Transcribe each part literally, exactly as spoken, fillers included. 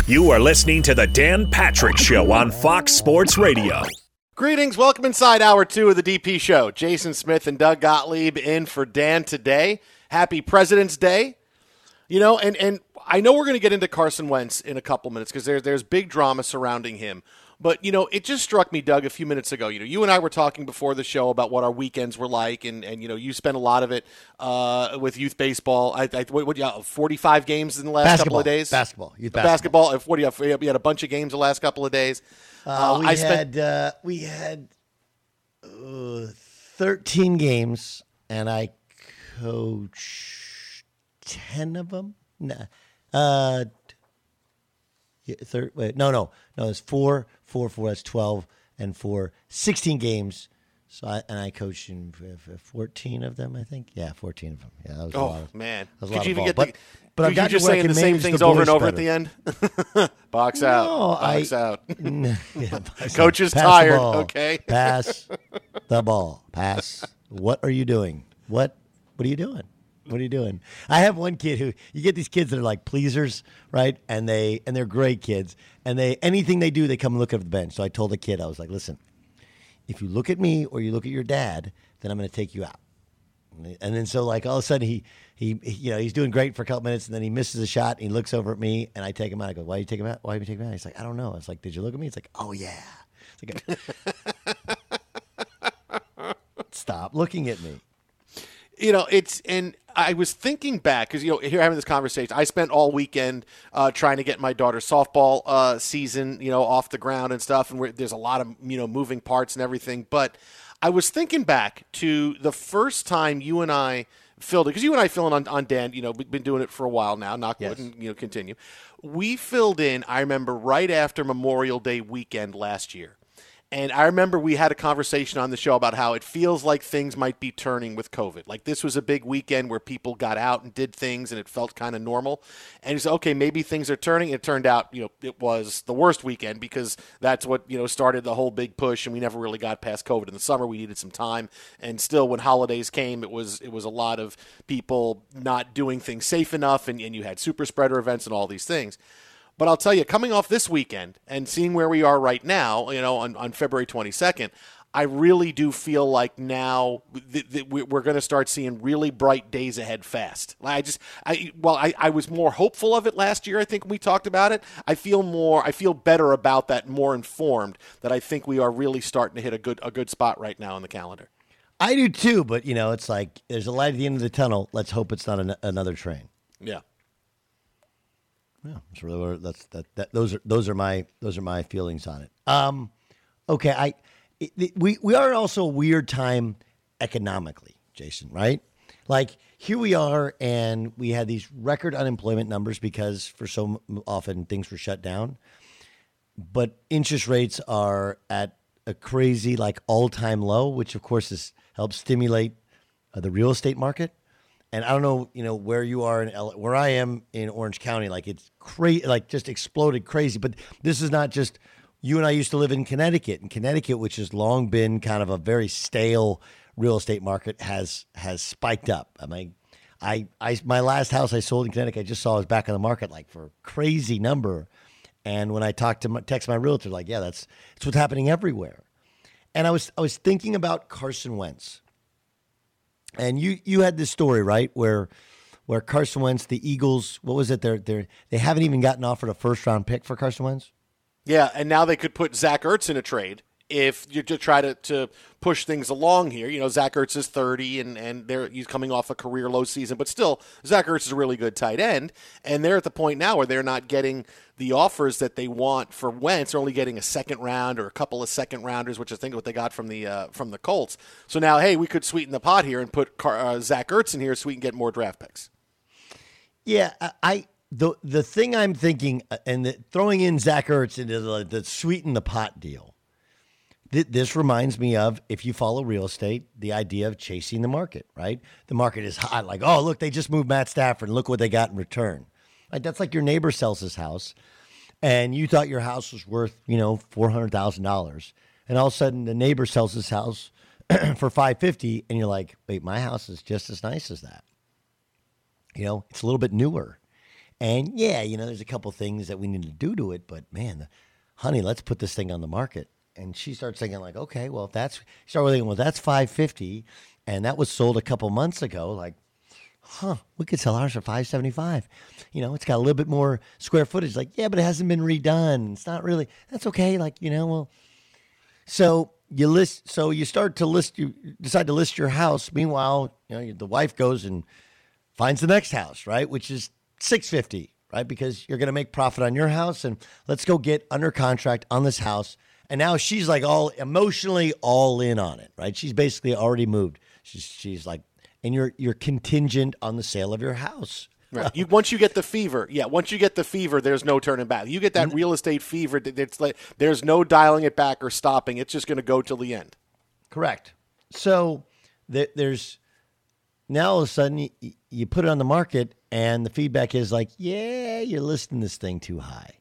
You are listening to the Dan Patrick Show on Fox Sports Radio. Greetings. Welcome inside hour two of the D P Show. Jason Smith and Doug Gottlieb in for Dan today. Happy President's Day. You know, and, and I know we're going to get into Carson Wentz in a couple minutes because there, there's big drama surrounding him. But, you know, it just struck me, Doug, a few minutes ago. You know, you and I were talking before the show about what our weekends were like, and, and you know, you spent a lot of it uh, with youth baseball. I, I what, what you have, forty-five games in the last basketball, couple of days? Basketball. Youth basketball. Basketball. What do you have? You had a bunch of games the last couple of days. Uh, Uh, we, I had, spent, uh, we had uh, thirteen games, and I coached ten of them. Nah. Uh, yeah, third, wait, no, no, no. It's four, four, four. That's twelve, and four, sixteen games. So I and I coached in fourteen of them. I think, yeah, fourteen of them. Yeah, that was oh a lot of, man, that was a could lot you of even ball. get but, the? But Could I've you got just to saying the same things over and over at the end? Box out. No, Box I, out. yeah, Coach is pass the tired. ball. Okay. Pass the ball. Pass. What are you doing? What? What are you doing? What are you doing? I have one kid who you get these kids that are like pleasers, right? And they and they're great kids, and they anything they do, they come and look at the bench. So I told the kid, I was like, listen, if you look at me or you look at your dad, then I'm going to take you out. And then so like all of a sudden he, he he you know he's doing great for a couple minutes, and then he misses a shot. And he looks over at me, and I take him out. I go, why you take him out? Why you take him out? He's like, I don't know. It's like, did you look at me? It's like, oh yeah. It's like, stop looking at me. You know, it's, and I was thinking back, because, you know, here having this conversation, I spent all weekend uh, trying to get my daughter's softball uh, season, you know, off the ground and stuff, and we're, there's a lot of, you know, moving parts and everything, but I was thinking back to the first time you and I filled it, because you and I filling on, on Dan, you know, we've been doing it for a while now, knock wood, Yes. and, you know, continue. We filled in, I remember, right after Memorial Day weekend last year. And I remember we had a conversation on the show about how it feels like things might be turning with COVID. Like this was a big weekend where people got out and did things and it felt kind of normal. And you said, okay, maybe things are turning. It turned out, you know, it was the worst weekend because that's what, you know, started the whole big push, and we never really got past COVID. In the summer, we needed some time. And still, when holidays came, it was it was a lot of people not doing things safe enough, and, and you had super spreader events and all these things. But I'll tell you, coming off this weekend and seeing where we are right now, you know, on, on February twenty-second, I really do feel like now th- th- we're going to start seeing really bright days ahead fast. I just, I well, I, I was more hopeful of it last year. I think we talked about it. I feel more, I feel better about that, more informed that I think we are really starting to hit a good a good spot right now in the calendar. I do too, but you know, it's like there's a light at the end of the tunnel. Let's hope it's not an, another train. Yeah. Yeah, that's really what that's that, that. Those are those are my those are my feelings on it. Um, okay, I it, it, we we are also a weird time economically, Jason. Right? Like here we are, and we had these record unemployment numbers because for so often things were shut down. But interest rates are at a crazy like all time low, which of course has helped stimulate uh, the real estate market. And I don't know, you know, where you are in L A, where I am in Orange County, like it's crazy, like just exploded crazy. But this is not just, you and I used to live in Connecticut, and Connecticut, which has long been kind of a very stale real estate market, has has spiked up. I mean, I, I my last house I sold in Connecticut, I just saw was back on the market like for a crazy number. And when I talked to my, text my realtor, like, yeah, that's it's what's happening everywhere. And I was I was thinking about Carson Wentz. And you, you had this story, right, where where Carson Wentz, the Eagles, what was it? They're, they're, they haven't even gotten offered a first-round pick for Carson Wentz? Yeah, and now they could put Zach Ertz in a trade if you to try to, to push things along here. You know, Zach Ertz is thirty, and, and they're, he's coming off a career low season, but still, Zach Ertz is a really good tight end, and they're at the point now where they're not getting the offers that they want for Wentz. They're only getting a second round or a couple of second rounders, which I think what they got from the uh, from the Colts. So now, hey, we could sweeten the pot here and put Car- uh, Zach Ertz in here so we can get more draft picks. Yeah, I the the thing I'm thinking, and the, throwing in Zach Ertz into the, the sweeten the pot deal, th- this reminds me of, if you follow real estate, the idea of chasing the market, right? The market is hot, like, oh, look, they just moved Matt Stafford, and look what they got in return. Like, that's like your neighbor sells his house, and you thought your house was worth, you know, four hundred thousand dollars, and all of a sudden the neighbor sells his house for five hundred fifty thousand dollars, and you're like, wait, my house is just as nice as that. You know, it's a little bit newer. And yeah, you know, there's a couple things that we need to do to it, but man, honey, let's put this thing on the market. And she starts thinking like, okay, well, if that's, she started thinking, well, that's five fifty, and that was sold a couple months ago. Like, huh, we could sell ours for five seventy-five. You know, it's got a little bit more square footage. Like, yeah, but it hasn't been redone. It's not really, that's okay. Like, you know, well, so you list, so you start to list, you decide to list your house. Meanwhile, you know, the wife goes and finds the next house, right? Which is six fifty, right? Because you're going to make profit on your house, and let's go get under contract on this house. And now she's like all emotionally all in on it, right? She's basically already moved. She's, she's like, and you're, you're contingent on the sale of your house. Right. You, once you get the fever, yeah, once you get the fever, there's no turning back. You get that mm-hmm. real estate fever, it's like, there's no dialing it back or stopping. It's just going to go till the end. Correct. So th- there's now all of a sudden you, you put it on the market and the feedback is like, yeah, you're listing this thing too high.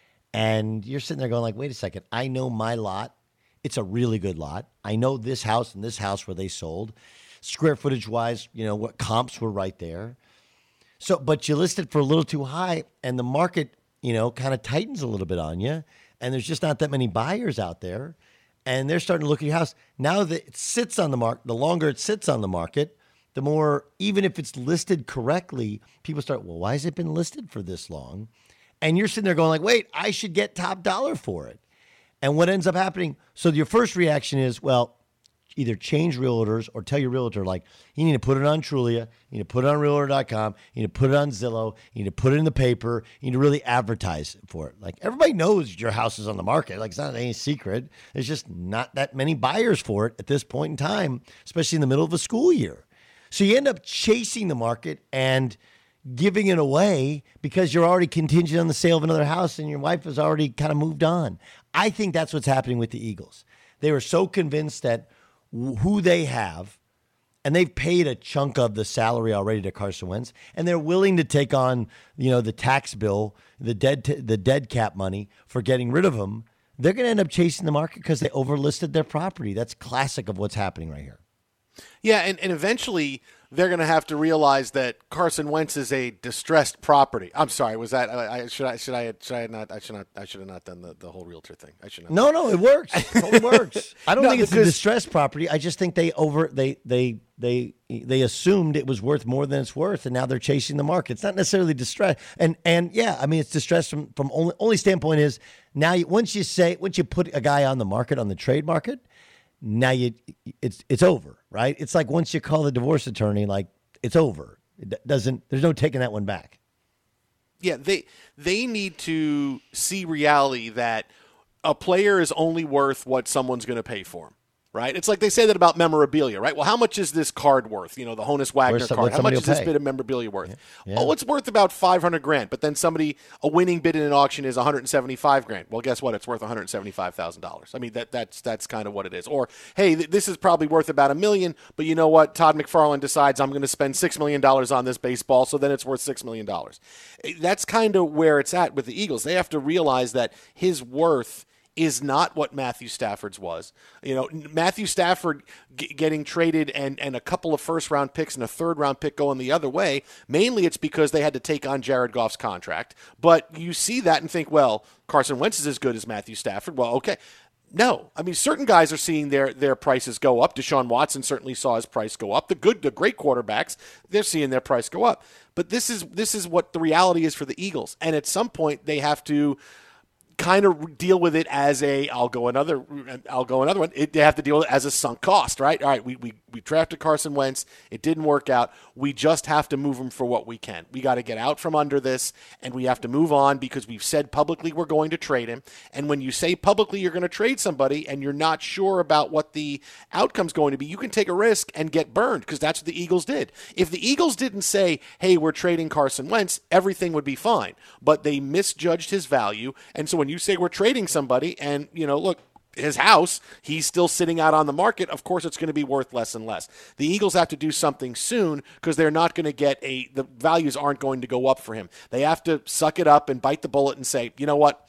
And you're sitting there going like, wait a second, I know my lot. It's a really good lot. I know this house and this house where they sold. Square footage wise, you know, what comps were right there. So, but you listed for a little too high, and the market, you know, kind of tightens a little bit on you, and there's just not that many buyers out there, and they're starting to look at your house. Now that it sits on the market, the longer it sits on the market, the more, even if it's listed correctly, people start, well, why has it been listed for this long? And you're sitting there going like, wait, I should get top dollar for it. And what ends up happening, so your first reaction is, well, either change realtors or tell your realtor, like, you need to put it on Trulia, you need to put it on realtor dot com, you need to put it on Zillow, you need to put it in the paper, you need to really advertise for it. Like, everybody knows your house is on the market. Like, it's not any secret. There's just not that many buyers for it at this point in time, especially in the middle of a school year. So you end up chasing the market and giving it away because you're already contingent on the sale of another house and your wife has already kind of moved on. I think that's what's happening with the Eagles. They were so convinced that who they have, and they've paid a chunk of the salary already to Carson Wentz, and they're willing to take on, you know, the tax bill, the dead t- the dead cap money for getting rid of him. They're going to end up chasing the market because they overlisted their property. That's classic of what's happening right here. Yeah, and, and eventually they're going to have to realize that Carson Wentz is a distressed property. I'm sorry, was that I, I should I should I should I not I should not I should have not done the, the whole realtor thing. I should not. No, no, it works. It totally works. I don't No, think it's because- a distressed property. I just think they over they they they they assumed it was worth more than it's worth, and now they're chasing the market. It's not necessarily distress. And and yeah, I mean it's distress from from only only standpoint is now you, once you say once you put a guy on the market on the trade market, now you it's it's over, right? It's like once you call the divorce attorney, like it's over. It doesn't. There's no taking that one back. Yeah, they they need to see reality that a player is only worth what someone's going to pay for him, right? It's like they say that about memorabilia, right? Well, how much is this card worth? You know, the Honus Wagner Where's some- card. what How much somebody is will this pay. bit of memorabilia worth? Yeah. Oh, it's worth about five hundred grand. But then somebody, a winning bid in an auction is one hundred seventy-five grand. Well, guess what? It's worth one hundred seventy-five thousand dollars. I mean, that that's that's kind of what it is. Or, hey, th- this is probably worth about a million, but you know what? Todd McFarlane decides I'm going to spend six million dollars on this baseball, so then it's worth six million dollars. That's kind of where it's at with the Eagles. They have to realize that his worth is not what Matthew Stafford's was. You know, Matthew Stafford g- getting traded and, and a couple of first-round picks and a third-round pick going the other way, mainly it's because they had to take on Jared Goff's contract. But you see that and think, well, Carson Wentz is as good as Matthew Stafford. Well, okay. No. I mean, certain guys are seeing their, their prices go up. Deshaun Watson certainly saw his price go up. The good, the great quarterbacks, they're seeing their price go up. But this is this is what the reality is for the Eagles. And at some point, they have to kind of deal with it as a I'll go another I'll go another one. It, they have to deal with it as a sunk cost, right? All right, we we we drafted Carson Wentz. It didn't work out. We just have to move him for what we can. We got to get out from under this, and we have to move on because we've said publicly we're going to trade him. And when you say publicly you're going to trade somebody and you're not sure about what the outcome's going to be, you can take a risk and get burned because that's what the Eagles did. If the Eagles didn't say, hey, we're trading Carson Wentz, everything would be fine. But they misjudged his value. And so when you say we're trading somebody and, you know, look, his house, he's still sitting out on the market, of course it's going to be worth less and less. The Eagles have to do something soon because they're not going to get a, the values aren't going to go up for him. They have to suck it up and bite the bullet and say, you know what,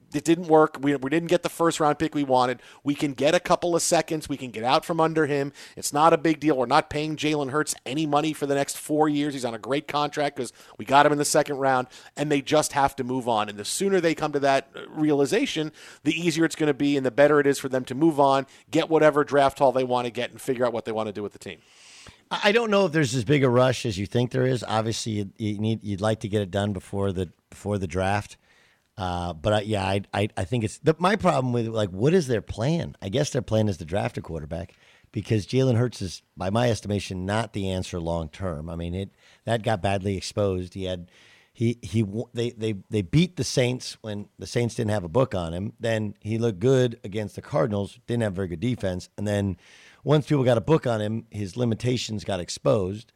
it didn't work. We, we didn't get the first round pick we wanted. We can get a couple of seconds. We can get out from under him. It's not a big deal. We're not paying Jalen Hurts any money for the next four years. He's on a great contract because we got him in the second round, and they just have to move on. And the sooner they come to that realization, the easier it's going to be and the better it is for them to move on, get whatever draft haul they want to get, and figure out what they want to do with the team. I don't know if there's as big a rush as you think there is. Obviously, you, you need you'd like to get it done before the before the draft. Uh, but I, yeah, I, I I think it's the, my problem with like what is their plan? I guess their plan is to draft a quarterback because Jalen Hurts is, by my estimation, not the answer long term. I mean, it that got badly exposed. He had he he they they they beat the Saints when the Saints didn't have a book on him. Then he looked good against the Cardinals, didn't have very good defense, and then once people got a book on him, his limitations got exposed.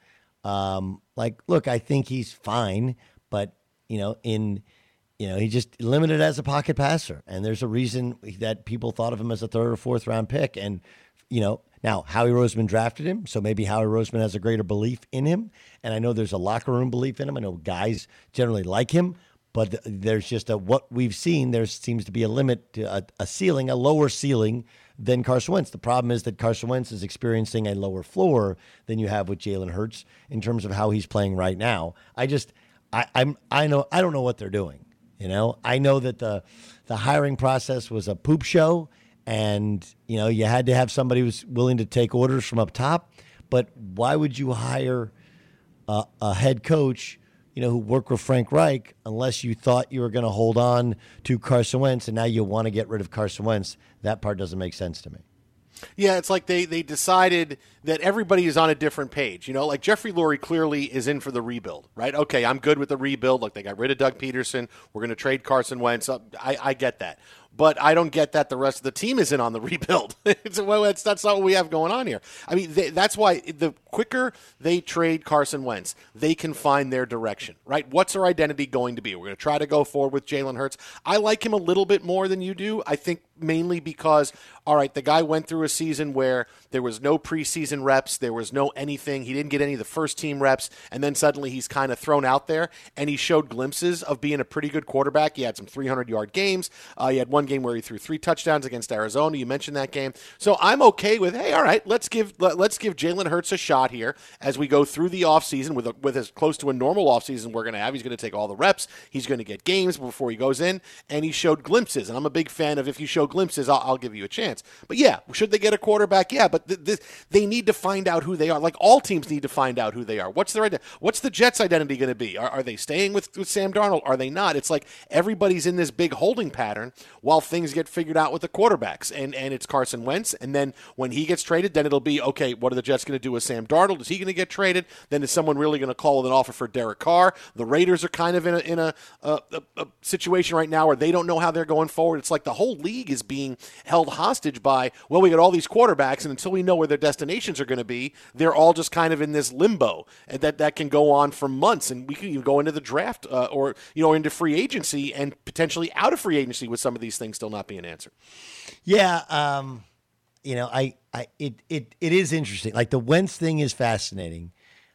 Um, like, look, I think he's fine, but you know, in You know, he just limited as a pocket passer, and there's a reason that people thought of him as a third or fourth round pick. And, you know, now Howie Roseman drafted him, so maybe Howie Roseman has a greater belief in him. And I know there's a locker room belief in him. I know guys generally like him, but there's just a what we've seen. There seems to be a limit, to a, a ceiling, a lower ceiling than Carson Wentz. The problem is that Carson Wentz is experiencing a lower floor than you have with Jalen Hurts in terms of how he's playing right now. I just, I, I'm, I know, I don't know what they're doing. You know, I know that the the hiring process was a poop show, and you know you had to have somebody who was willing to take orders from up top. But why would you hire a, a head coach, you know, who worked with Frank Reich, unless you thought you were going to hold on to Carson Wentz, and now you want to get rid of Carson Wentz? That part doesn't make sense to me. Yeah, it's like they, they decided that everybody is on a different page. You know, like Jeffrey Lurie clearly is in for the rebuild, right? Okay, I'm good with the rebuild. Like they got rid of Doug Peterson. We're going to trade Carson Wentz. I, I get that. But I don't get that the rest of the team is in on the rebuild. it's, well, that's, that's not what we have going on here. I mean, they, that's why the quicker they trade Carson Wentz, they can find their direction, right? What's our identity going to be? We're going to try to go forward with Jalen Hurts. I like him a little bit more than you do. I think mainly because, all right, the guy went through a season where there was no preseason reps, there was no anything. He didn't get any of the first team reps, and then suddenly he's kind of thrown out there, and he showed glimpses of being a pretty good quarterback. He had some three hundred yard games. Uh, he had one game where he threw three touchdowns against Arizona. You mentioned that game. So I'm okay with, hey, all right, let's give let, let's give Jalen Hurts a shot here as we go through the offseason with, a, with as close to a normal offseason we're going to have. He's going to take all the reps. He's going to get games before he goes in, and he showed glimpses. And I'm a big fan of if you show glimpses, I'll, I'll give you a chance. But yeah, should they get a quarterback? Yeah, but th- th- they need to find out who they are. Like all teams need to find out who they are. What's their ident- What's the Jets' identity going to be? Are, are they staying with, with Sam Darnold? Are they not? It's like everybody's in this big holding pattern while things get figured out with the quarterbacks. And and it's Carson Wentz. And then when he gets traded, then it'll be, okay, what are the Jets going to do with Sam Darnold? Is he going to get traded? Then is someone really going to call with an offer for Derek Carr? The Raiders are kind of in a in a, a, a, a situation right now where they don't know how they're going forward. It's like the whole league is being held hostage by, well, we got all these quarterbacks, and until we know where their destinations are going to be, they're all just kind of in this limbo, and that, that can go on for months, and we can even go into the draft uh, or you know into free agency and potentially out of free agency with some of these things still not being answered. Yeah, um, you know, I, I it, it it is interesting. Like the Wentz thing is fascinating.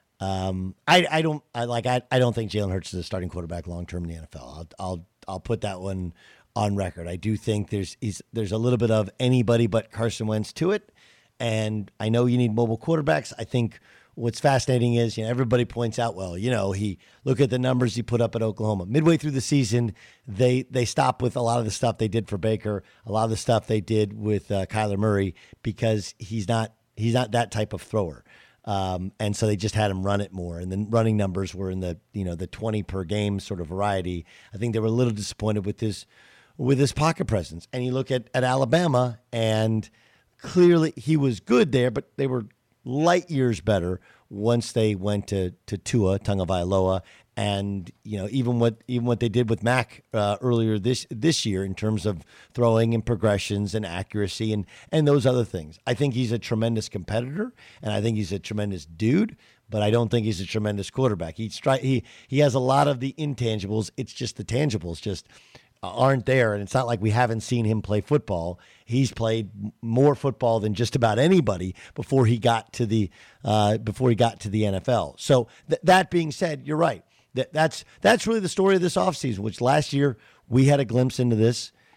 Um, I I don't I like I, I don't think Jalen Hurts is a starting quarterback long term in the N F L. I'll I'll I'll put that one on record. I do think there's he's, there's a little bit of anybody but Carson Wentz to it, and I know you need mobile quarterbacks. I think what's fascinating is, you know, everybody points out, well, you know, he look at the numbers he put up at Oklahoma. Midway through the season, they they stopped with a lot of the stuff they did for Baker, a lot of the stuff they did with uh, Kyler Murray, because he's not he's not that type of thrower. Um, and so they just had him run it more, and then running numbers were in the you know the twenty per game sort of variety. I think they were a little disappointed with his with his pocket presence. And you look at, at Alabama, and clearly he was good there, but they were light years better once they went to to Tua Tagovailoa, and you know even what even what they did with Mac uh, earlier this this year in terms of throwing and progressions and accuracy and and those other things. I think he's a tremendous competitor, and I think he's a tremendous dude, but I don't think he's a tremendous quarterback. He stri- he he has a lot of the intangibles. It's just the tangibles just aren't there, and it's not like we haven't seen him play football. He's played more football than just about anybody before he got to the uh, before he got to the N F L. So th- that being said, you're right. That that's that's really the story of this offseason, which last year we had a glimpse into this.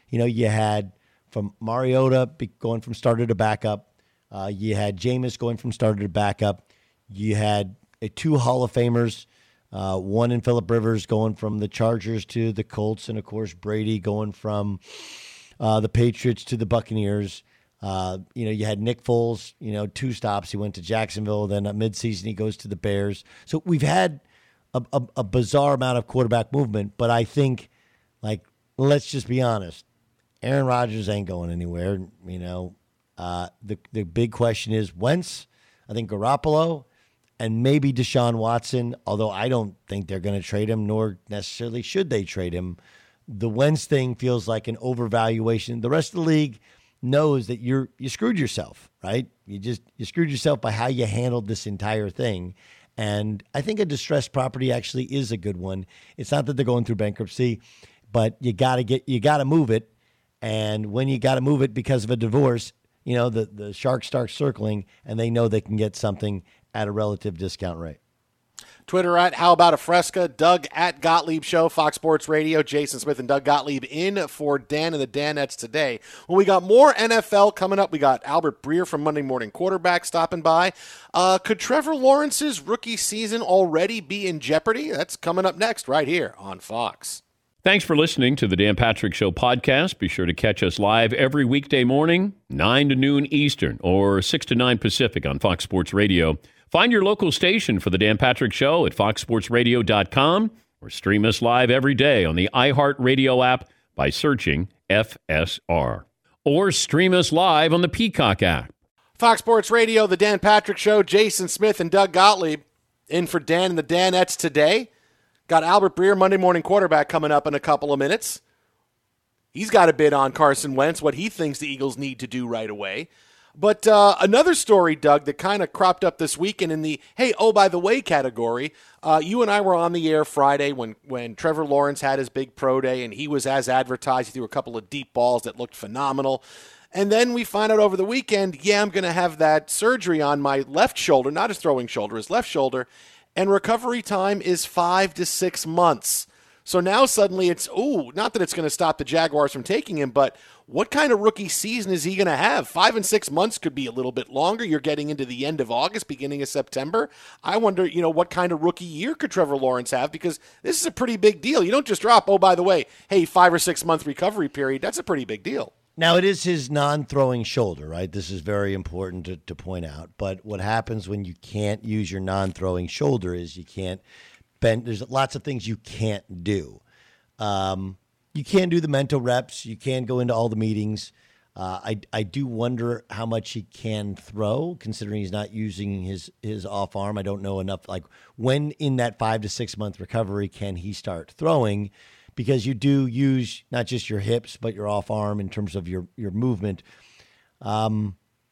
You know, you had from Mariota going from starter to backup. Uh, you had Jameis going from starter to backup. You had uh, two Hall of Famers, uh, one in Phillip Rivers going from the Chargers to the Colts, and, of course, Brady going from uh, the Patriots to the Buccaneers. Uh, you know, you had Nick Foles, you know, two stops. He went to Jacksonville. Then at midseason, he goes to the Bears. So we've had a, a, a bizarre amount of quarterback movement, but I think, like, let's just be honest. Aaron Rodgers ain't going anywhere. You know, uh, the the big question is Wentz. I think Garoppolo and maybe Deshaun Watson, although I don't think they're going to trade him, nor necessarily should they trade him. The Wentz thing feels like an overvaluation. The rest of the league knows that you're you screwed yourself, right? You just you screwed yourself by how you handled this entire thing. And I think a distressed property actually is a good one. It's not that they're going through bankruptcy, but you got to get you got to move it. And when you got to move it because of a divorce, you know, the, the sharks start circling and they know they can get something at a relative discount rate. Twitter at How About a Fresca, Doug at Gottlieb Show, Fox Sports Radio, Jason Smith and Doug Gottlieb in for Dan and the Danettes today. Well, we got more N F L coming up. We got Albert Breer from Monday Morning Quarterback stopping by. Uh, could Trevor Lawrence's rookie season already be in jeopardy? That's coming up next right here on Fox. Thanks for listening to the Dan Patrick Show podcast. Be sure to catch us live every weekday morning, nine to noon Eastern or six to nine Pacific on Fox Sports Radio. Find your local station for the Dan Patrick Show at fox sports radio dot com or stream us live every day on the iHeartRadio app by searching F S R. Or stream us live on the Peacock app. Fox Sports Radio, the Dan Patrick Show, Jason Smith and Doug Gottlieb in for Dan and the Danettes today. Got Albert Breer, Monday Morning Quarterback, coming up in a couple of minutes. He's got a bid on Carson Wentz, what he thinks the Eagles need to do right away. But uh, another story, Doug, that kind of cropped up this weekend in the, hey, oh, by the way category. Uh, you and I were on the air Friday when, when Trevor Lawrence had his big pro day, and he was as advertised. He threw a couple of deep balls that looked phenomenal. And then we find out over the weekend, yeah, I'm going to have that surgery on my left shoulder, not his throwing shoulder, his left shoulder. And recovery time is five to six months. So now suddenly it's, ooh, not that it's going to stop the Jaguars from taking him, but what kind of rookie season is he going to have? Five and six months could be a little bit longer. You're getting into the end of August, beginning of September. I wonder, you know, what kind of rookie year could Trevor Lawrence have? Because this is a pretty big deal. You don't just drop, oh, by the way, hey, five or six month recovery period. That's a pretty big deal. Now, it is his non-throwing shoulder, right? This is very important to, to point out. But what happens when you can't use your non-throwing shoulder is you can't bend. There's lots of things you can't do. Um, you can't do the mental reps. You can't go into all the meetings. Uh, I I do wonder how much he can throw, considering he's not using his, his off arm. I don't know enough. Like, when in that five to six month recovery can he start throwing? Because you do use not just your hips, but your off arm in terms of your, your movement. Um,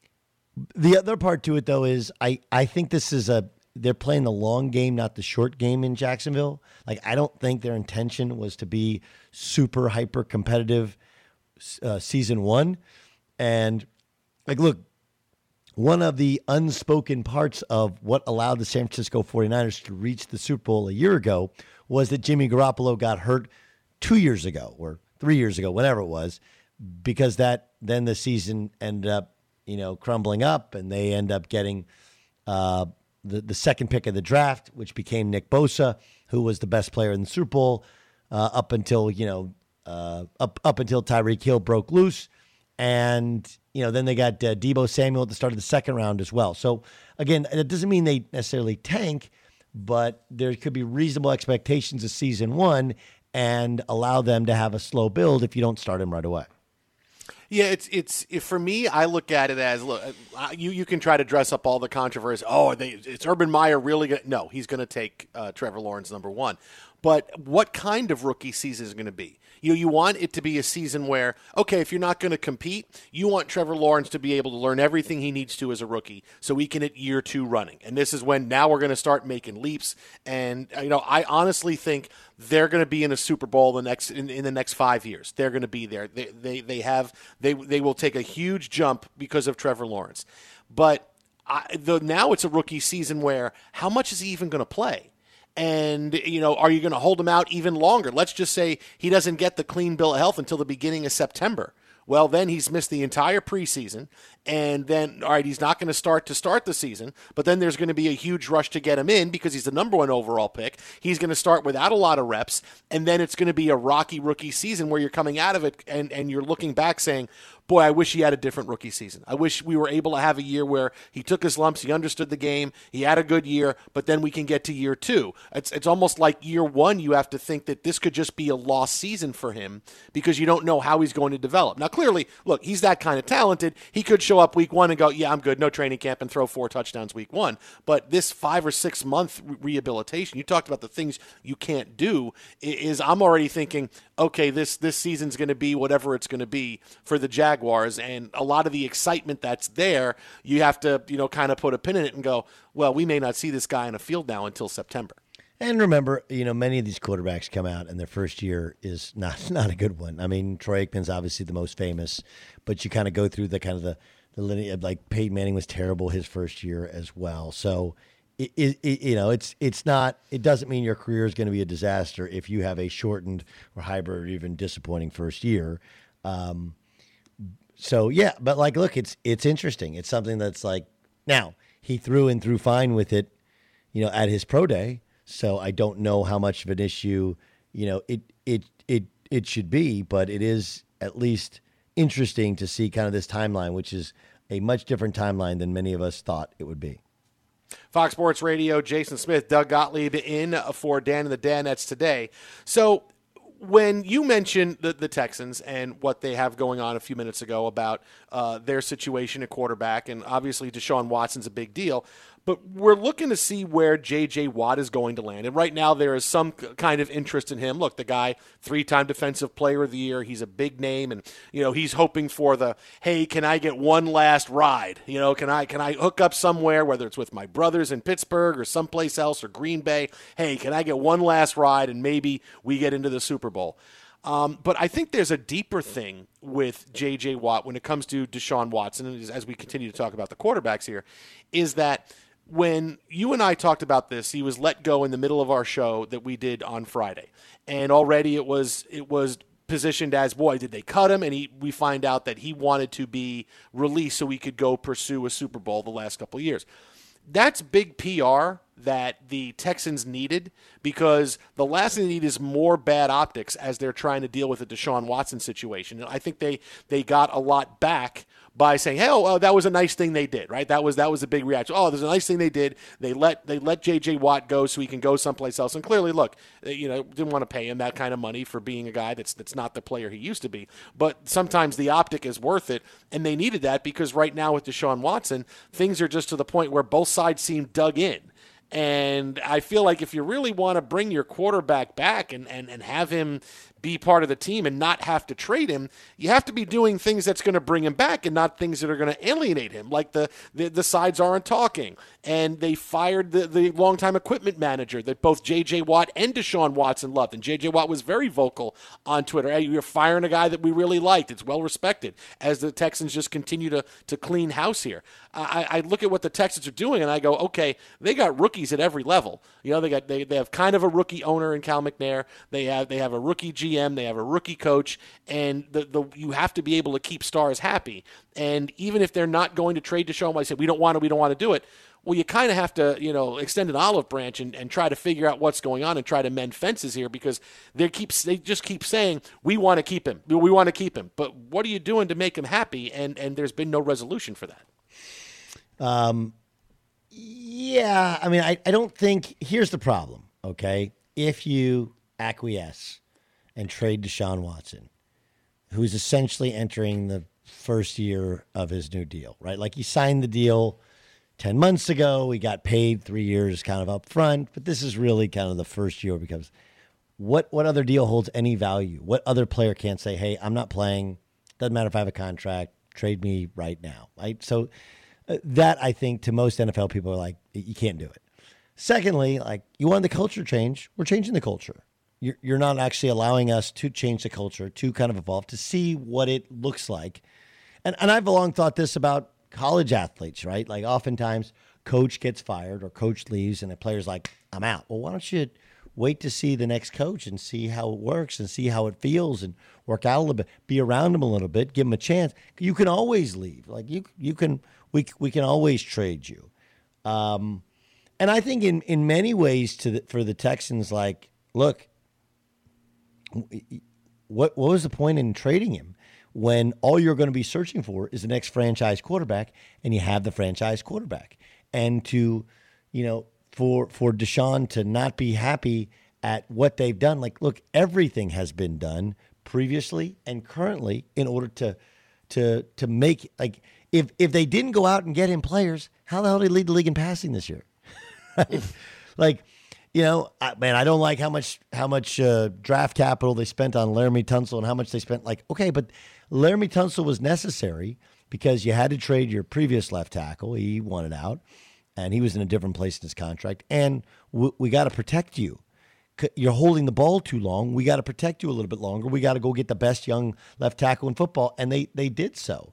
the other part to it, though, is I, I think this is a, they're playing the long game, not the short game in Jacksonville. Like, I don't think their intention was to be super hyper competitive uh, season one. And like, look, one of the unspoken parts of what allowed the San Francisco forty-niners to reach the Super Bowl a year ago was that Jimmy Garoppolo got hurt two years ago or three years ago, whatever it was, because that then the season ended up, you know, crumbling up and they end up getting uh, the, the second pick of the draft, which became Nick Bosa, who was the best player in the Super Bowl uh, up until, you know, uh, up, up until Tyreek Hill broke loose. And, you know, then they got uh, Deebo Samuel at the start of the second round as well. So, again, it doesn't mean they necessarily tank, but there could be reasonable expectations of season one and allow them to have a slow build if you don't start him right away. Yeah, it's it's if for me, I look at it as look, you you can try to dress up all the controversy. Oh, are they, it's Urban Meyer really going to? No, he's going to take uh, Trevor Lawrence number one. But what kind of rookie season is going to be? You know, you want it to be a season where, okay, if you're not going to compete, you want Trevor Lawrence to be able to learn everything he needs to as a rookie so he can hit year two running. And this is when now we're going to start making leaps. And, you know, I honestly think they're going to be in a Super Bowl the next in, in the next five years. They're going to be there. They they they have they they will take a huge jump because of Trevor Lawrence. But I, the, now it's a rookie season where how much is he even going to play? And, you know, are you going to hold him out even longer? Let's just say he doesn't get the clean bill of health until the beginning of September. Well, then he's missed the entire preseason, and then, all right, he's not going to start to start the season, but then there's going to be a huge rush to get him in because he's the number one overall pick. He's going to start without a lot of reps, and then it's going to be a rocky rookie season where you're coming out of it and, and you're looking back saying, boy, I wish he had a different rookie season. I wish we were able to have a year where he took his lumps, he understood the game, he had a good year, but then we can get to year two. It's it's almost like year one, you have to think that this could just be a lost season for him because you don't know how he's going to develop. Now, clearly, look, he's that kind of talented. He could show up week one and go, yeah, I'm good, no training camp, and throw four touchdowns week one. But this five or six month rehabilitation, you talked about the things you can't do, is I'm already thinking, okay, this, this season's going to be whatever it's going to be for the Jaguars. Jaguars, and a lot of the excitement that's there, you have to, you know, kind of put a pin in it and go, well, we may not see this guy in a field now until September. And remember, you know, many of these quarterbacks come out and their first year is not not a good one. I mean, Troy Aikman's obviously the most famous, but you kind of go through the kind of the, the lineage, like Peyton Manning was terrible his first year as well. So, it, it, it, you know, it's it's not, it doesn't mean your career is going to be a disaster if you have a shortened or hybrid or even disappointing first year. Um So, yeah, but, like, look, it's it's interesting. It's something that's, like, now, he threw and threw fine with it, you know, at his pro day, so I don't know how much of an issue, you know, it it it it should be, but it is at least interesting to see kind of this timeline, which is a much different timeline than many of us thought it would be. Fox Sports Radio, Jason Smith, Doug Gottlieb in for Dan and the Danettes today. So, when you mentioned the, the Texans and what they have going on a few minutes ago about uh, their situation at quarterback, and obviously Deshaun Watson's a big deal, but we're looking to see where J J. Watt is going to land. And right now there is some kind of interest in him. Look, the guy, three-time Defensive Player of the Year, he's a big name, and you know he's hoping for the, hey, can I get one last ride? You know, can I can I hook up somewhere, whether it's with my brothers in Pittsburgh or someplace else or Green Bay? Hey, can I get one last ride and maybe we get into the Super Bowl? Um, but I think there's a deeper thing with J J. Watt when it comes to Deshaun Watson, and as we continue to talk about the quarterbacks here, is that when you and I talked about this, he was let go in the middle of our show that we did on Friday. And already it was it was positioned as, boy, did they cut him? And he, we find out that he wanted to be released so he could go pursue a Super Bowl the last couple of years. That's big P R that the Texans needed, because the last thing they need is more bad optics as they're trying to deal with the Deshaun Watson situation. And I think they, they got a lot back by saying, hey, oh, that was a nice thing they did, right? That was that was a big reaction. Oh, there's a nice thing they did. They let they let J J. Watt go so he can go someplace else. And clearly, look, you know, didn't want to pay him that kind of money for being a guy that's that's not the player he used to be. But sometimes the optic is worth it, and they needed that because right now with Deshaun Watson, things are just to the point where both sides seem dug in. And I feel like if you really want to bring your quarterback back and, and, and have him be part of the team and not have to trade him, you have to be doing things that's going to bring him back and not things that are going to alienate him, like the, the, the sides aren't talking. And they fired the, the longtime equipment manager that both J J. Watt and Deshaun Watson loved. And J J. Watt was very vocal on Twitter. Hey, you're firing a guy that we really liked. It's well respected, as the Texans just continue to, to clean house here. I, I look at what the Texans are doing and I go, okay, they got rookies at every level. You know, they got they, they have kind of a rookie owner in Cal McNair. They have they have a rookie G M. They have a rookie coach, and the the you have to be able to keep stars happy. And even if they're not going to trade Deshaun, I say we don't want to, we don't want to do it. Well, you kind of have to, you know, extend an olive branch and, and try to figure out what's going on and try to mend fences here, because they keep they just keep saying we want to keep him, we want to keep him. But what are you doing to make him happy? And and there's been no resolution for that. Um. Yeah, I mean, I, I don't think – here's the problem, okay? If you acquiesce and trade Deshaun Watson, who's essentially entering the first year of his new deal, right? Like, he signed the deal ten months ago. He got paid three years kind of up front, but this is really kind of the first year, because what, what other deal holds any value? What other player can't say, hey, I'm not playing, doesn't matter if I have a contract, trade me right now, right? So – Uh, that, I think, to most N F L people are like, you can't do it. Secondly, like, you want the culture change, we're changing the culture. You're, you're not actually allowing us to change the culture, to kind of evolve, to see what it looks like. And and I've long thought this about college athletes, right? Like, oftentimes, coach gets fired or coach leaves, and the player's like, I'm out. Well, why don't you wait to see the next coach and see how it works and see how it feels and work out a little bit, be around him a little bit, give him a chance. You can always leave. Like you, you can, we we can always trade you. Um, and I think in, in many ways to the, for the Texans, like, look, what what was the point in trading him when all you're going to be searching for is the next franchise quarterback, and you have the franchise quarterback, and to, you know, for for Deshaun to not be happy at what they've done. Like, look, everything has been done previously and currently in order to to to make, like, if if they didn't go out and get him players, how the hell did they lead the league in passing this year? Right? Like, you know, I, man, I don't like how much how much uh, draft capital they spent on Laramie Tunsil and how much they spent. Like, okay, but Laramie Tunsil was necessary because you had to trade your previous left tackle. He wanted out, and he was in a different place in his contract. And w- we got to protect you. C- You're holding the ball too long. We got to protect you a little bit longer. We got to go get the best young left tackle in football, and they they did so.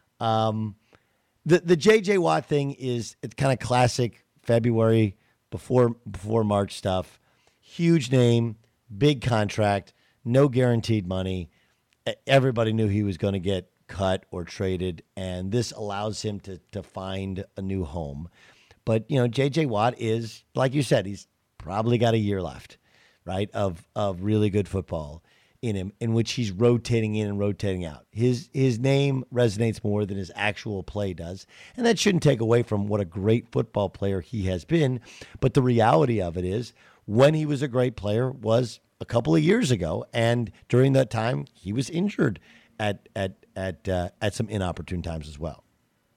Um, the the J J Watt thing is it's kind of classic February. Before before March stuff. Huge name, big contract, no guaranteed money. Everybody knew he was going to get cut or traded, and this allows him to to find a new home. But, you know, J J Watt is, like you said, he's probably got a year left, right, of of really good football in him, in which he's rotating in and rotating out. His his name resonates more than his actual play does, and that shouldn't take away from what a great football player he has been. But the reality of it is, when he was a great player was a couple of years ago, and during that time he was injured at at at uh, at some inopportune times as well.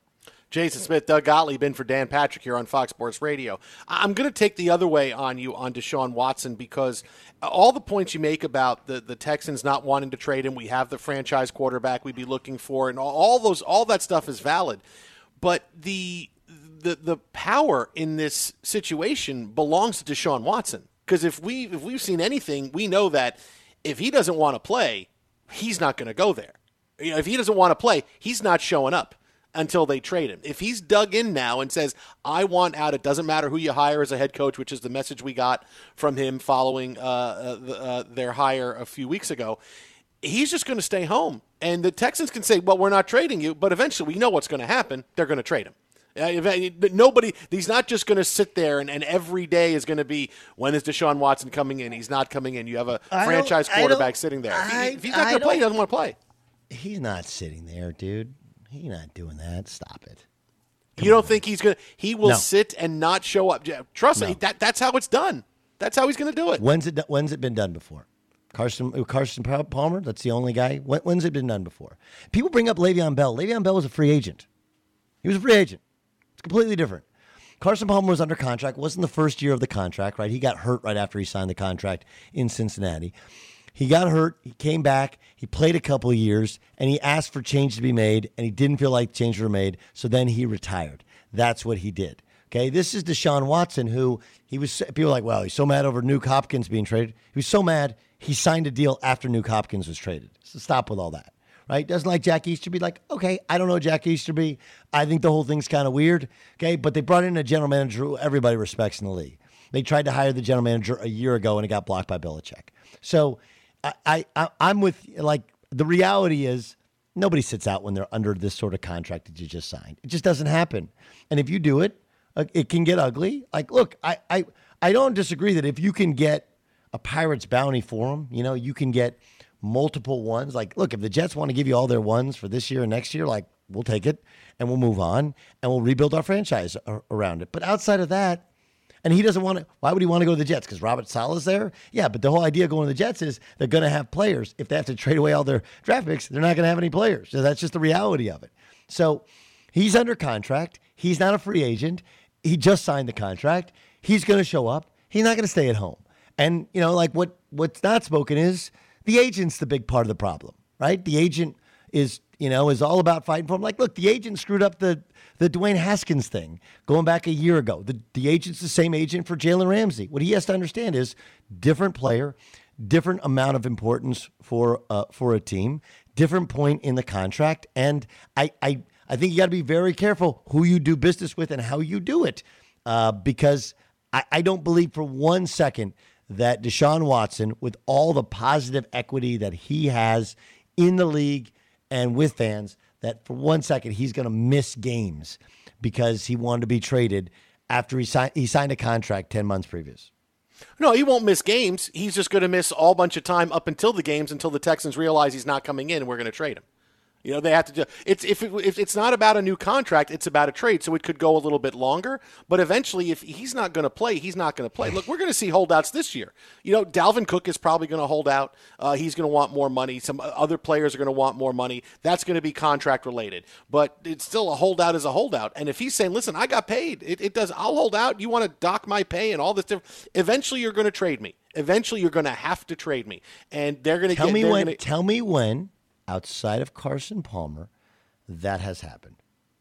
Jason Smith, Doug Gottlieb in for Dan Patrick here on Fox Sports Radio. I'm going to take the other way on you on Deshaun Watson, because all the points you make about the, the Texans not wanting to trade him, we have the franchise quarterback we'd be looking for, and all, all those all that stuff is valid. But the the the power in this situation belongs to Deshaun Watson, because if we if we've seen anything, we know that if he doesn't want to play, he's not going to go there. You know, if he doesn't want to play, he's not showing up until they trade him. If he's dug in now and says, I want out, it doesn't matter who you hire as a head coach, which is the message we got from him following uh, uh, the, uh, their hire a few weeks ago, he's just going to stay home. And the Texans can say, well, we're not trading you, but eventually we know what's going to happen. They're going to trade him. Uh, nobody, he's not just going to sit there and, and every day is going to be, when is Deshaun Watson coming in? He's not coming in. You have a I franchise quarterback sitting there. I, if, he, if he's not going to play, he doesn't want to play. He's not sitting there, dude. He's not doing that. Stop it. Come you don't on. think he's going to – he will No. sit and not show up. Trust No. me, that, that's how it's done. That's how he's going to do it. When's it do- When's it been done before? Carson Carson Palmer, that's the only guy. When, when's it been done before? People bring up Le'Veon Bell. Le'Veon Bell was a free agent. He was a free agent. It's completely different. Carson Palmer was under contract. Wasn't the first year of the contract, right? He got hurt right after he signed the contract in Cincinnati. He got hurt. He came back. He played a couple of years, and he asked for change to be made, and he didn't feel like changes were made, so then he retired. That's what he did. Okay, this is Deshaun Watson, who he was. People were like, well, he's so mad over Nuke Hopkins being traded. He was so mad he signed a deal after Nuke Hopkins was traded. So stop with all that, right? Doesn't like Jack Easterby. Like, okay, I don't know Jack Easterby. I think the whole thing's kind of weird. Okay, but they brought in a general manager who everybody respects in the league. They tried to hire the general manager a year ago, and it got blocked by Belichick. So I, I, I'm with, like, the reality is nobody sits out when they're under this sort of contract that you just signed. It just doesn't happen. And if you do it, uh, it can get ugly. Like, look, I, I, I don't disagree that if you can get a Pirates bounty for them, you know, you can get multiple ones. Like, look, if the Jets want to give you all their ones for this year and next year, like, we'll take it and we'll move on and we'll rebuild our franchise ar- around it. But outside of that, and he doesn't want to, why would he want to go to the Jets? Because Robert Saleh's there? Yeah, but the whole idea of going to the Jets is they're going to have players. If they have to trade away all their draft picks, they're not going to have any players. So that's just the reality of it. So he's under contract. He's not a free agent. He just signed the contract. He's going to show up. He's not going to stay at home. And, you know, like what what's not spoken is the agent's the big part of the problem, right? The agent is, you know, is all about fighting for him. Like, look, the agent screwed up the the Dwayne Haskins thing going back a year ago. The the agent's the same agent for Jalen Ramsey. What he has to understand is different player, different amount of importance for uh, for a team, different point in the contract. And I I, I think you got to be very careful who you do business with and how you do it, uh, because I, I don't believe for one second that Deshaun Watson, with all the positive equity that he has in the league and with fans, that for one second he's going to miss games because he wanted to be traded after he signed he signed a contract ten months previous. No, he won't miss games. He's just going to miss all bunch of time up until the games, until the Texans realize he's not coming in and we're going to trade him. You know, they have to do it's if, it, if it's not about a new contract, it's about a trade. So it could go a little bit longer. But eventually, if he's not going to play, he's not going to play. Look, we're going to see holdouts this year. You know, Dalvin Cook is probably going to hold out. Uh, he's going to want more money. Some other players are going to want more money. That's going to be contract related. But it's still a holdout is a holdout. And if he's saying, listen, I got paid, it, it does. I'll hold out. You want to dock my pay and all this different. Eventually, you're going to trade me. Eventually, you're going to have to trade me. And they're going to tell get, me when. Gonna, tell me when, outside of Carson Palmer, that has happened.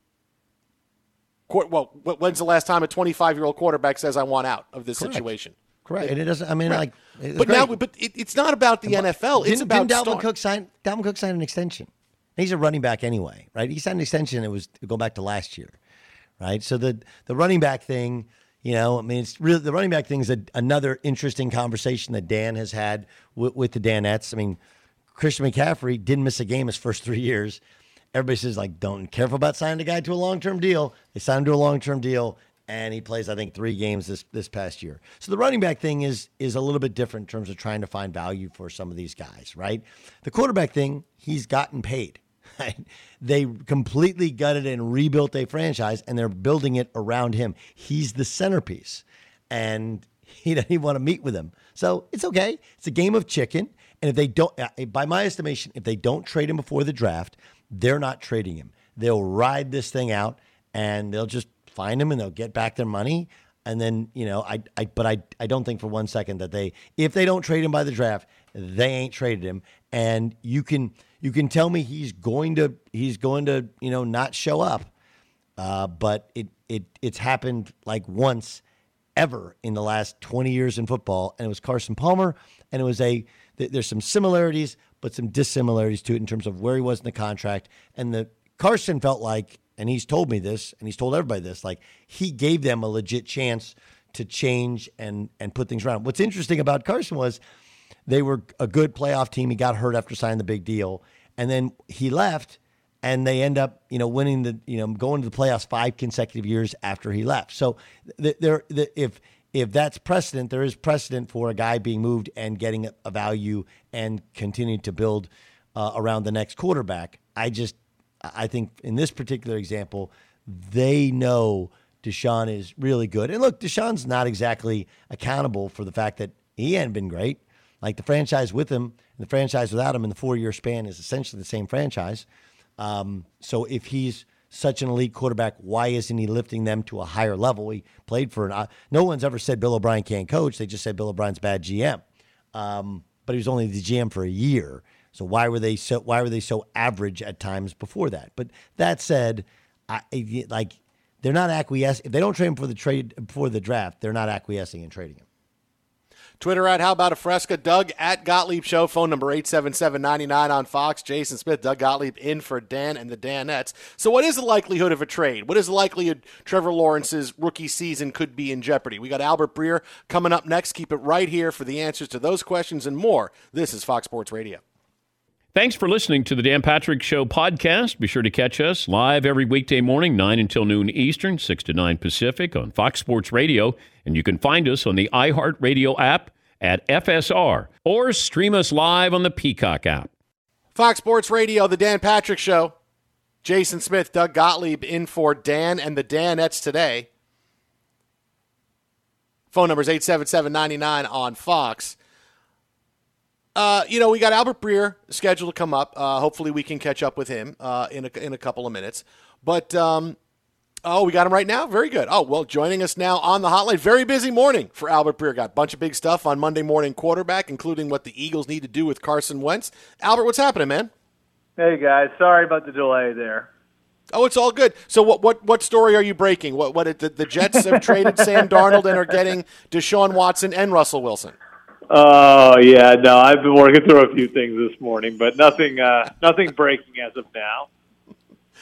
Well, when's the last time a twenty-five-year-old quarterback says, I want out of this Correct. situation? Correct. And it doesn't, I mean, right. like, it's but great. now, but it, it's not about the But N F L. It's didn't, about didn't Dalvin start. Cook sign, Dalvin Cook signed an extension. He's a running back anyway, right? He signed an extension. It was go back to last year, right? So the, the running back thing, you know, I mean, it's really, the running back thing is a, another interesting conversation that Dan has had with, with the Danettes. I mean, Christian McCaffrey didn't miss a game his first three years. Everybody says, like, don't careful about signing a guy to a long-term deal. They signed him to a long-term deal, and he plays, I think, three games this this past year. So the running back thing is is a little bit different in terms of trying to find value for some of these guys, right? The quarterback thing, he's gotten paid. Right? They completely gutted and rebuilt a franchise, and they're building it around him. He's the centerpiece, and he doesn't even want to meet with him. So it's okay. It's a game of chicken, and if they don't, by my estimation, if they don't trade him before the draft, they're not trading him. They'll ride this thing out, and they'll just find him, and they'll get back their money. And then, you know, I, I, but I, I don't think for one second that they, if they don't trade him by the draft, they ain't traded him. And you can, you can tell me he's going to, he's going to, you know, not show up. Uh, but it, it, it's happened like once ever in the last twenty years in football, and it was Carson Palmer, and it was a. There's some similarities, but some dissimilarities to it in terms of where he was in the contract. And the Carson felt like, and he's told me this, and he's told everybody this, like he gave them a legit chance to change and and put things around. What's interesting about Carson was they were a good playoff team. He got hurt after signing the big deal, and then he left, and they end up, you know, winning the, you know, going to the playoffs five consecutive years after he left. So there, the, if If that's precedent, there is precedent for a guy being moved and getting a value and continuing to build uh, around the next quarterback. I just, I think in this particular example, they know Deshaun is really good. And look, Deshaun's not exactly accountable for the fact that he hadn't been great. Like the franchise with him and the franchise without him in the four-year span is essentially the same franchise. Um, so if he's such an elite quarterback, why isn't he lifting them to a higher level? He played for an uh, no one's ever said Bill O'Brien can't coach. They just said Bill O'Brien's bad G M. Um, but he was only the G M for a year. So why were they so why were they so average at times before that? But that said, I, like they're not acquiescing. If they don't trade him for the trade before the draft, they're not acquiescing and trading him. Twitter at How About a Fresca, Doug at Gottlieb Show, phone number eight seven seven, nine nine on Fox. Jason Smith, Doug Gottlieb in for Dan and the Danettes. So what is the likelihood of a trade? What is the likelihood Trevor Lawrence's rookie season could be in jeopardy? We got Albert Breer coming up next. Keep it right here for the answers to those questions and more. This is Fox Sports Radio. Thanks for listening to the Dan Patrick Show podcast. Be sure to catch us live every weekday morning, nine until noon Eastern, six to nine Pacific on Fox Sports Radio. And you can find us on the iHeartRadio app at F S R or stream us live on the Peacock app. Fox Sports Radio, the Dan Patrick Show. Jason Smith, Doug Gottlieb in for Dan and the Danettes today. Phone number is eight seven seven, nine nine on Fox. Uh, you know, we got Albert Breer scheduled to come up. Uh, hopefully we can catch up with him uh, in, a, in a couple of minutes. But, um, oh, we got him right now? Very good. Oh, well, joining us now on the hotline. Very busy morning for Albert Breer. Got a bunch of big stuff on Monday Morning Quarterback, including what the Eagles need to do with Carson Wentz. Albert, what's happening, man? Hey, guys. Sorry about the delay there. Oh, it's all good. So what what what story are you breaking? What what the, the Jets have traded Sam Darnold and are getting Deshaun Watson and Russell Wilson? Oh, yeah, no, I've been working through a few things this morning, but nothing uh, nothing breaking as of now.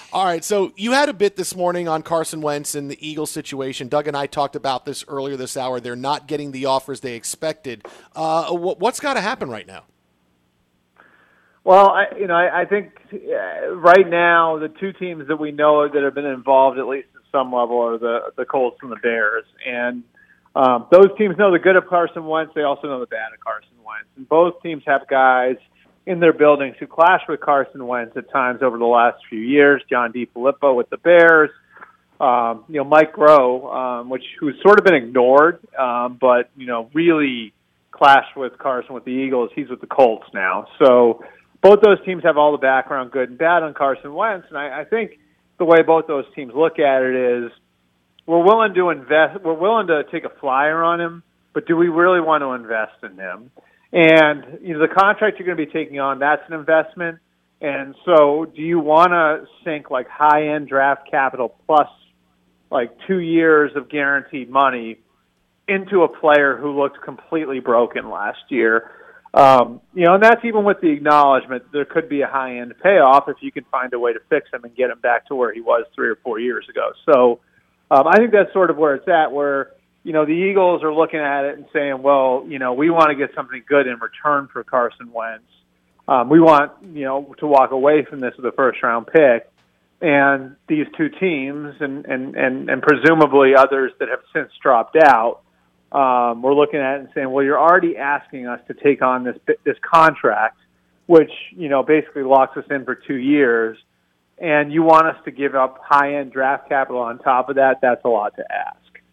All right, so you had a bit this morning on Carson Wentz and the Eagles situation. Doug and I talked about this earlier this hour. They're not getting the offers they expected. Uh, what's got to happen right now? Well, I, you know, I, I think uh, right now the two teams that we know that have been involved, at least at some level, are the the Colts and the Bears. And um, those teams know the good of Carson Wentz. They also know the bad of Carson Wentz. And both teams have guys in their buildings who clash with Carson Wentz at times over the last few years. John DeFilippo with the Bears, um, you know, Mike Groh, um, which who's sort of been ignored, um, but you know, really clashed with Carson with the Eagles. He's with the Colts now, so both those teams have all the background, good and bad, on Carson Wentz. And I, I think the way both those teams look at it is, we're willing to invest, we're willing to take a flyer on him, but do we really want to invest in him? And, you know, the contract you're going to be taking on, that's an investment. And so do you want to sink like high-end draft capital plus like two years of guaranteed money into a player who looked completely broken last year? Um, you know, and that's even with the acknowledgement there could be a high-end payoff if you can find a way to fix him and get him back to where he was three or four years ago. So um, I think that's sort of where it's at, where you know, the Eagles are looking at it and saying, well, you know, we want to get something good in return for Carson Wentz. Um, we want, you know, to walk away from this with a first-round pick. And these two teams and, and, and, and presumably others that have since dropped out, um, we're looking at it and saying, well, you're already asking us to take on this this contract, which, you know, basically locks us in for two years, and you want us to give up high-end draft capital on top of that. That's a lot to ask.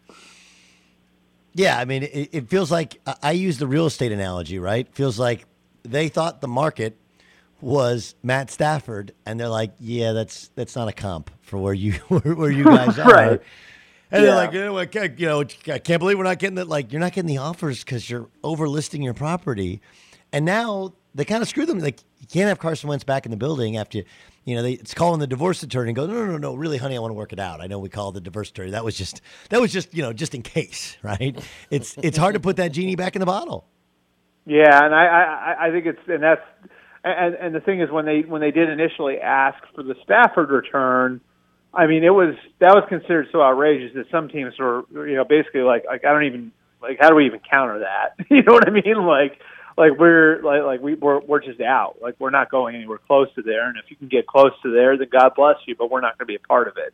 Yeah, I mean, it, it feels like I use the real estate analogy, right? Feels like they thought the market was Matt Stafford, and they're like, "Yeah, that's that's not a comp for where you where, where you guys are." Right. And yeah. they're like, you know, I can't, you know, I can't believe we're not getting that. Like, you're not getting the offers because you're overlisting your property, and now they kind of screw them. Like, you can't have Carson Wentz back in the building after, you know, they, it's calling the divorce attorney and go, no, no, no, no, really, honey, I want to work it out. I know we called the divorce attorney. That was just, that was just, you know, just in case, right? It's it's hard to put that genie back in the bottle. Yeah, and I, I, I think it's, and that's, and, and the thing is, when they when they did initially ask for the Stafford return, I mean, it was that was considered so outrageous that some teams were, you know, basically like, like I don't even like, how do we even counter that? You know what I mean? Like. Like we're like like we we're we're just out. Like we're not going anywhere close to there. And if you can get close to there, then God bless you. But we're not going to be a part of it.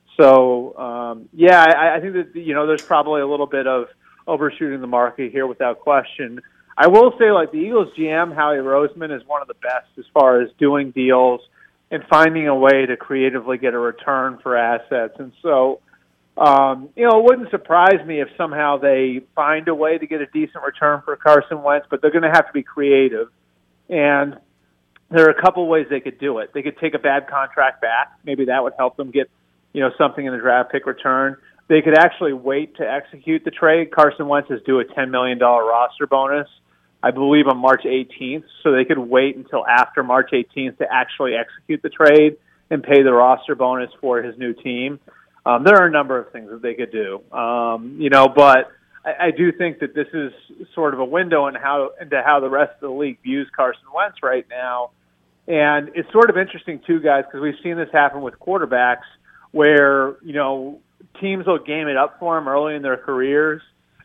So um, yeah, I, I think that you know there's probably a little bit of overshooting the market here without question. I will say, like the Eagles G M Howie Roseman is one of the best as far as doing deals and finding a way to creatively get a return for assets. And so. Um, you know, it wouldn't surprise me if somehow they find a way to get a decent return for Carson Wentz, but they're going to have to be creative. And there are a couple ways they could do it. They could take a bad contract back. Maybe that would help them get, you know, something in the draft pick return. They could actually wait to execute the trade. Carson Wentz is due a ten million dollars roster bonus, I believe, on March eighteenth. So they could wait until after March eighteenth to actually execute the trade and pay the roster bonus for his new team. Um, there are a number of things that they could do, um, you know, but I, I do think that this is sort of a window in how, into how the rest of the league views Carson Wentz right now. And it's sort of interesting, too, guys, because we've seen this happen with quarterbacks where, you know, teams will game it up for them early in their careers,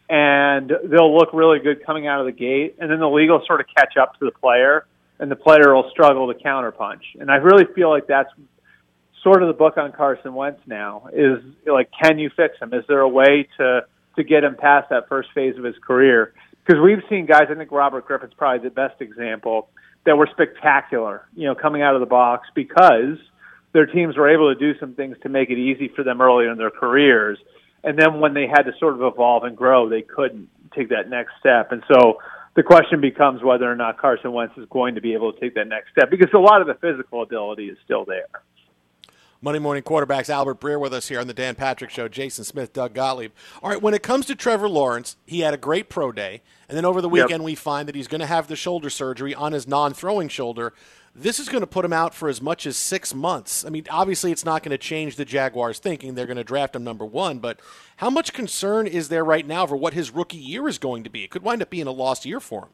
and they'll look really good coming out of the gate, and then the league will sort of catch up to the player, and the player will struggle to counterpunch. And I really feel like that's sort of the book on Carson Wentz now is like, can you fix him? Is there a way to, to get him past that first phase of his career? Because we've seen guys, I think Robert Griffin's probably the best example, that were spectacular, you know, coming out of the box because their teams were able to do some things to make it easy for them early in their careers. And then when they had to sort of evolve and grow, they couldn't take that next step. And so the question becomes whether or not Carson Wentz is going to be able to take that next step because a lot of the physical ability is still there. Monday Morning Quarterbacks, Albert Breer with us here on the Dan Patrick Show, Jason Smith, Doug Gottlieb. All right, when it comes to Trevor Lawrence, he had a great pro day, and then over the weekend yep. we find that he's going to have the shoulder surgery on his non-throwing shoulder. This is going to put him out for as much as six months. I mean, obviously it's not going to change the Jaguars' thinking. They're going to draft him number one, but how much concern is there right now for what his rookie year is going to be? It could wind up being a lost year for him.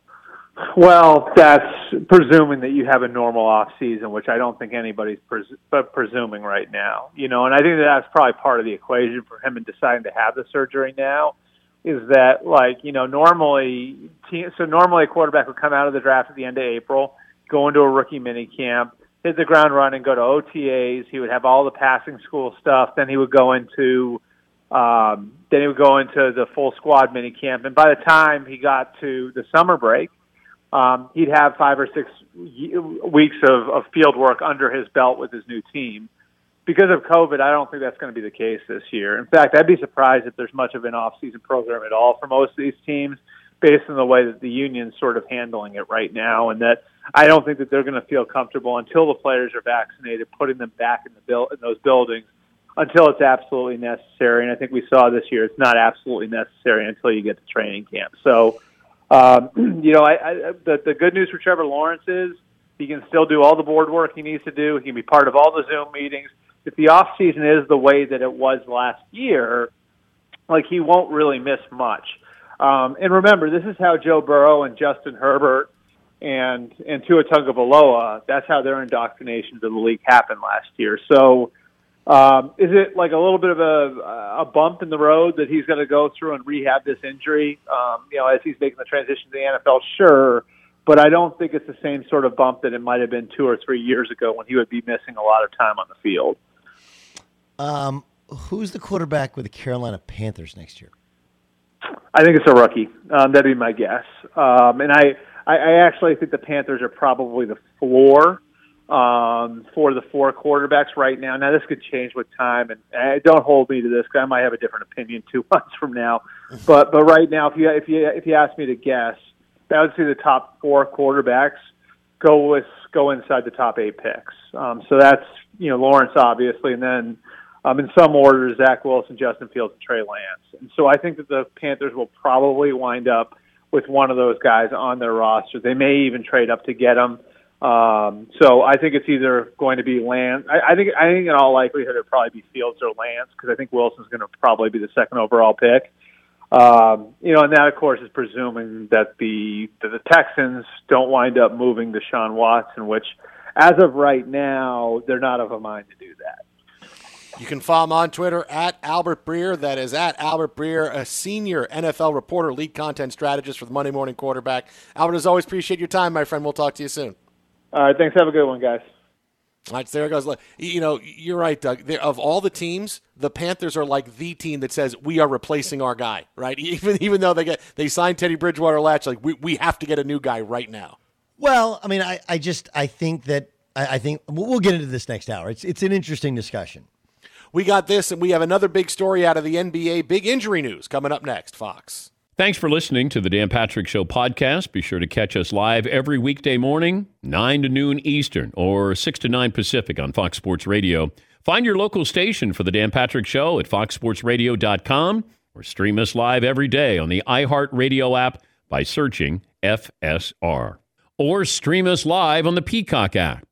Well, that's presuming that you have a normal off season, which I don't think anybody's pres- but presuming right now. You know, and I think that that's probably part of the equation for him in deciding to have the surgery now. Is that like you know normally so normally a quarterback would come out of the draft at the end of April, go into a rookie mini camp, hit the ground running, go to O T As. He would have all the passing school stuff. Then he would go into um, then he would go into the full squad mini camp, and by the time he got to the summer break, um, he'd have five or six weeks of, of field work under his belt with his new team. Because of COVID, I don't think that's going to be the case this year. In fact, I'd be surprised if there's much of an off-season program at all for most of these teams, based on the way that the union's sort of handling it right now, and that I don't think that they're going to feel comfortable until the players are vaccinated, putting them back in the build in those buildings until it's absolutely necessary. And I think we saw this year it's not absolutely necessary until you get to training camp. So, um, you know, I, I, the, the good news for Trevor Lawrence is he can still do all the board work he needs to do. He can be part of all the Zoom meetings. If the off season is the way that it was last year, like he won't really miss much. Um, and remember, this is how Joe Burrow and Justin Herbert and and Tua Tagovailoa, that's how their indoctrination to the league happened last year. So um, is it like a little bit of a, a bump in the road that he's going to go through and rehab this injury, um, you know, as he's making the transition to the N F L? Sure. But I don't think it's the same sort of bump that it might have been two or three years ago when he would be missing a lot of time on the field. Um, who's the quarterback with the Carolina Panthers next year? I think it's a rookie. Um, that'd be my guess. Um, and I, I, I actually think the Panthers are probably the floor um, for the four quarterbacks right now. Now, this could change with time, and uh, don't hold me to this because I might have a different opinion two months from now. But but right now, if you if you if you ask me to guess, I would say the top four quarterbacks go with go inside the top eight picks. Um, so that's you know Lawrence obviously, and then um, in some order Zach Wilson, Justin Fields, and Trey Lance. And so I think that the Panthers will probably wind up with one of those guys on their roster. They may even trade up to get them. Um, so I think it's either going to be Lance. I, I think I think in all likelihood it'll probably be Fields or Lance because I think Wilson's going to probably be the second overall pick. Um, you know, and that, of course, is presuming that the that the Texans don't wind up moving Deshaun Watson, which, as of right now, they're not of a mind to do that. You can follow him on Twitter at Albert Breer. That is at Albert Breer, a senior N F L reporter, lead content strategist for the Monday Morning Quarterback. Albert, as always, appreciate your time, my friend. We'll talk to you soon. All right, thanks. Have a good one, guys. All right, so there it goes. You know, you're right, Doug. Of all the teams, the Panthers are like the team that says we are replacing our guy, right? Even even though they get they signed Teddy Bridgewater last, like we, we have to get a new guy right now. Well, I mean, I, I just I think that I, I think we'll get into this next hour. It's it's an interesting discussion. We got this, and we have another big story out of the N B A. Big injury news coming up next. Fox. Thanks for listening to the Dan Patrick Show podcast. Be sure to catch us live every weekday morning, nine to noon Eastern or six to nine Pacific on Fox Sports Radio. Find your local station for the Dan Patrick Show at fox sports radio dot com or stream us live every day on the iHeartRadio app by searching F S R. Or stream us live on the Peacock app.